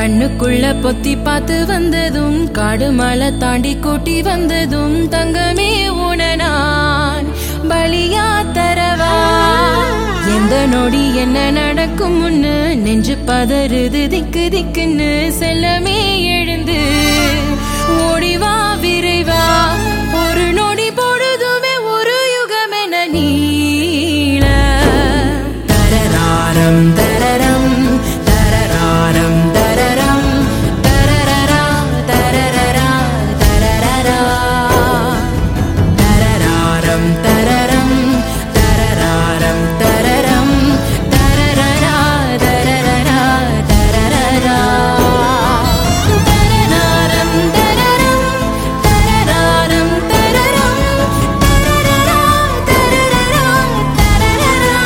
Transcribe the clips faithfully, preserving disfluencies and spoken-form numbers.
கண்ணுக்குள்ள பொத்தி பார்த்து வந்ததும் காடு மலை தாண்டி கூட்டி வந்ததும் தங்கமே உன நான் பலியா தரவா. எந்த நொடி என்ன நடக்கும் முன்னு நெஞ்சு பதறுது திக்கு திக்குன்னு செல்லமே எழுந்து ஓடிவா விரைவா. ஒரு நொடி பொழுதுமே ஒரு யுகமென நீள தரராரம் தரரம் தரராரம் தரரம் தரரரா தரரரா தரரரா தரராரம் தரரம் தரராரம் தரரம் தரரரா தரரரா தரரரா தரராரம் தரரம் தரராரம் தரரம் தரரரா தரரரா தரரரா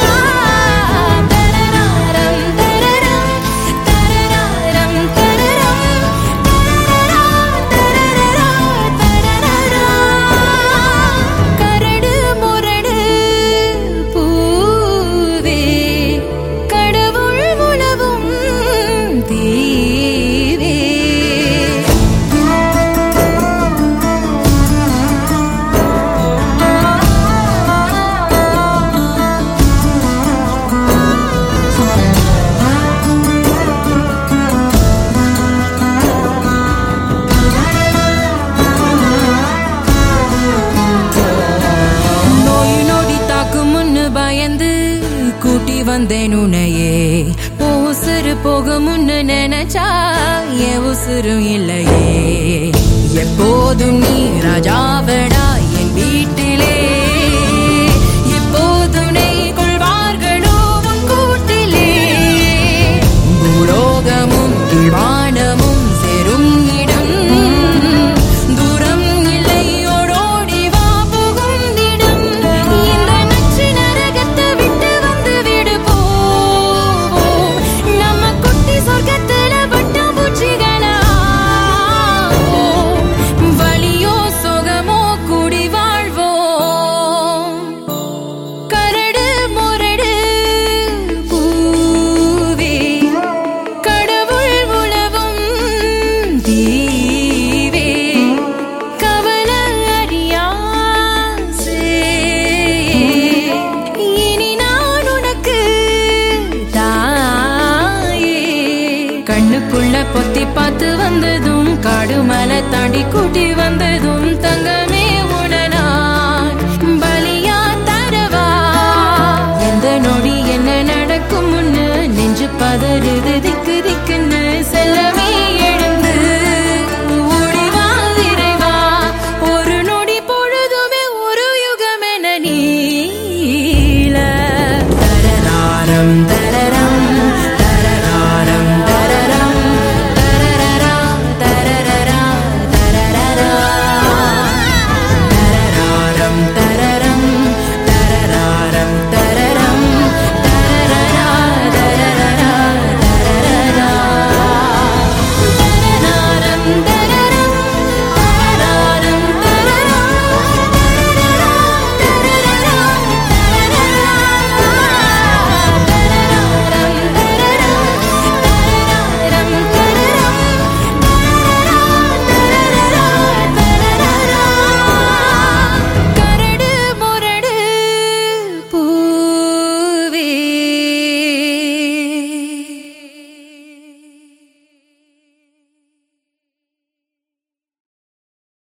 தரராரம் தரரம் தரராரம் தரரம் தரரரா தரரரா தரரரா. கரடு முரடு பூவே கடவுள் உணவும் தீவே. நோய் நொடி தாக்கும் முன்னு பயந்து கூட்டி வந்தேன் உன்னையே. உசுறு போக முன்னு நினைச்சா என் உசுரும் இல்லையே. எப்போதும் நீ ராஜாவடா என் வீட்டிலே. எப்போதும் நெய் கொள்வார்களோ உன் கூட்டிலே. பூலோகமும் வானமும் சேரும் இடம் தூரம் இல்லை ஓடோடி வா புகுந்திடம். இந்த நச்சு நரகத்தை விட்டு வந்து விடு போவோம். நம்ம குட்டி சொர்க்கத்துல பட்டாம்பூச்சிகளா வலியோ சுகமோ கூடி வாழ்வோம். கரடு முரடு பூவே கடவுள் உழவும் தீவே. கவலை அறியாசே இனி நான் உனக்கு தாயே. கண்ணுக்குள்ள பொத்தி பார்த்து வந்ததும் காடு மலை தாண்டி கூட்டி வந்ததும் தங்கமே